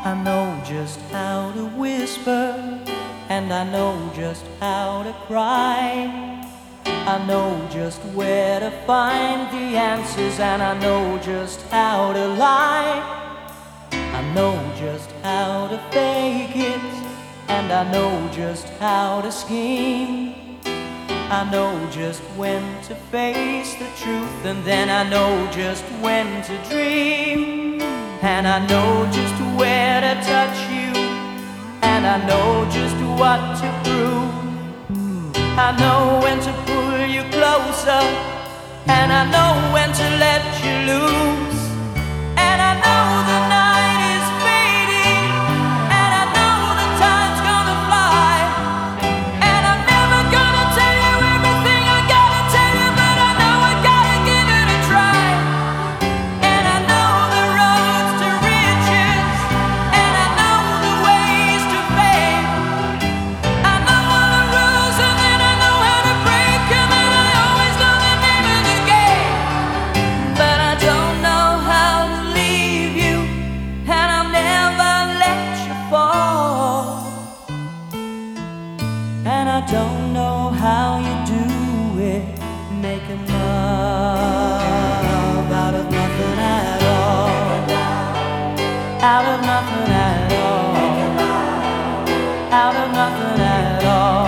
I know just how to whisper, and I know just how to cry. I know just where to find the answers, and I know just how to lie. I know just how to fake it, and I know just how to scheme. I know just when to face the truth, and then I know just when to dream. And I know just where to touch you, and I know just what to prove. I know when to pull you closer, and I know when to let you loose. And I know the night is fading, and I know the time's gonna fly. And I'm never gonna tell you everything I gotta tell you, but I know I gotta give it a try. And I know the roads to riches, and I know the ways to fame. I know all the rules, and then I know how to break them, and I always know the name of the game. But I don't know how to leave you, and I'll never let you fall. And I don't know how you do it, making love out of nothing at all. Out of nothing at all. Out of nothing at all.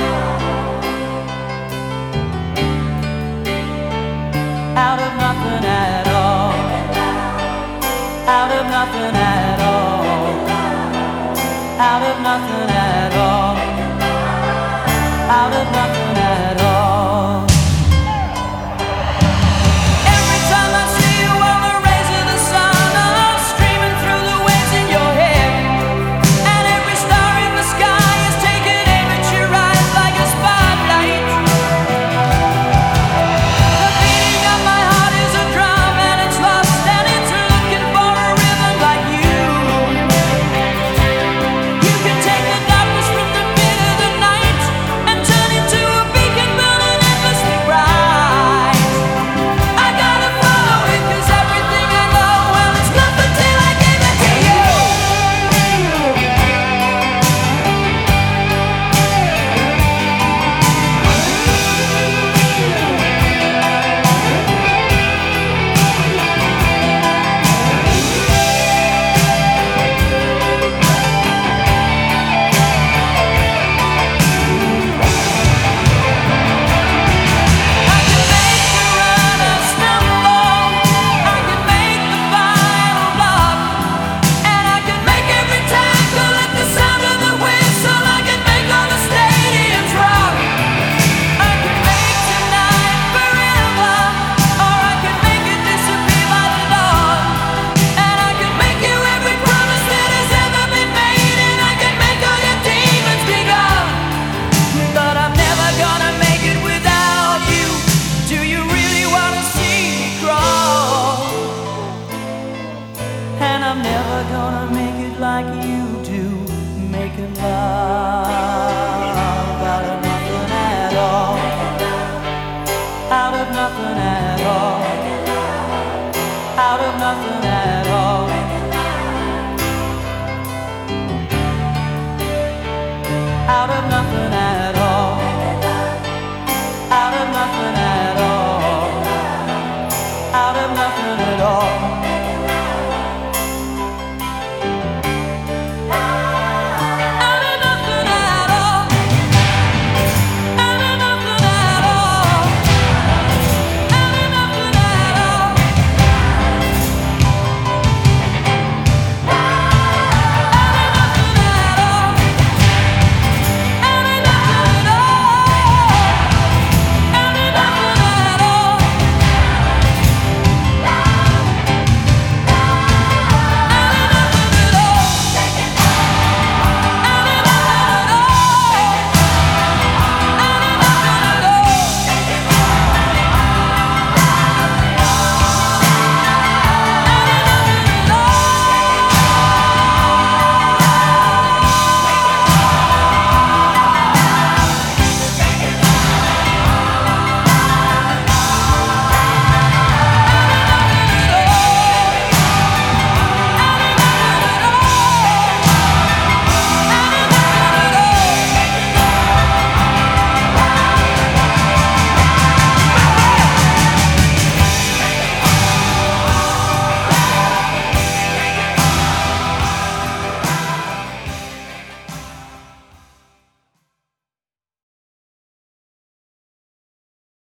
Out of nothing at all. Out of nothing at all. Out of nothing at all. Out of nothing at all. Every time I see you on the rays of the sun, I'm streaming through the waves in your hair. And every star in the sky is taking aim at your eyes like a spotlight. The beating of my heart is a drum, and it's lost, and it's looking for a rhythm like you. You can take the darkness from the pit of the night and turn it to a beacon burning endlessly bright. I gotta follow it, 'cause everything I know, well, it's nothing till I give it to you. I can make the runner stumble, I can make the final block, and I can make every tackle at the sound of the whistle. I can make all the stadiums rock. I can make tonight forever, or I can make it disappear by the dawn. And I can make you every promise that has ever been made, and I can make all your demons be gone. But I'm never gonna make it without you. Do you really wanna see me crawl? And I'm never gonna make it like you do, making love out of nothing at all. Out of nothing at all. Out of nothing at all.